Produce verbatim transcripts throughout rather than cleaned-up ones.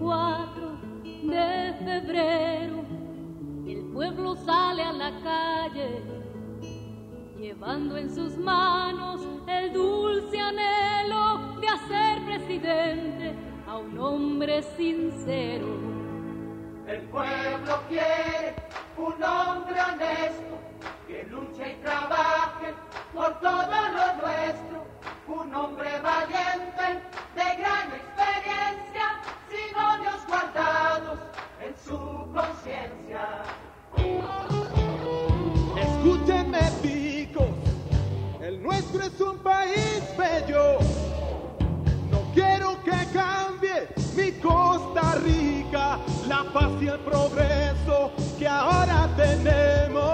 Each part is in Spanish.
cuatro de febrero, el pueblo sale a la calle, llevando en sus manos el dulce anhelo de hacer presidente a un hombre sincero. El pueblo quiere un hombre honesto, que luche y trabaje por todo lo nuestro, un hombre valiente, de gran experiencia, sin odios guardados en su conciencia. Escúchenme, chicos, el nuestro es un país bello. No quiero que cambie mi Costa Rica, la paz y el progreso que ahora tenemos.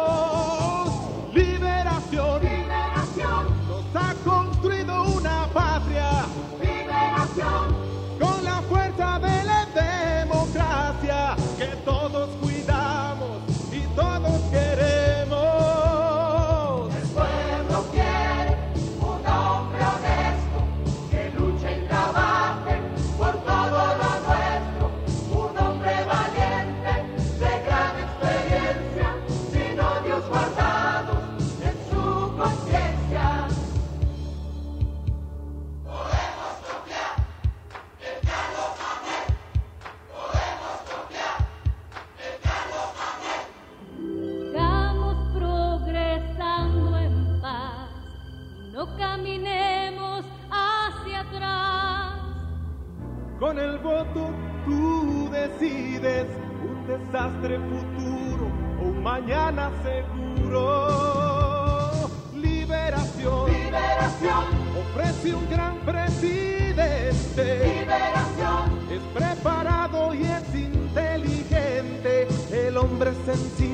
Liberación, Liberación, nos ha construido una patria. liberación, Con la fuerza de la democracia que todos cuidamos y todos queremos. el pueblo quiere un hombre honesto, que luche y trabaje por todo lo nuestro, un hombre valiente, de gran experiencia, sin odios guardados en su conciencia. Sigamos progresando en paz, no caminemos hacia atrás. Con el voto tú decides un desastre futuro o un mañana seguro. Liberación, Liberación, ofrece un gran presidente. liberación, Es preparado y es inteligente, el hombre sencillo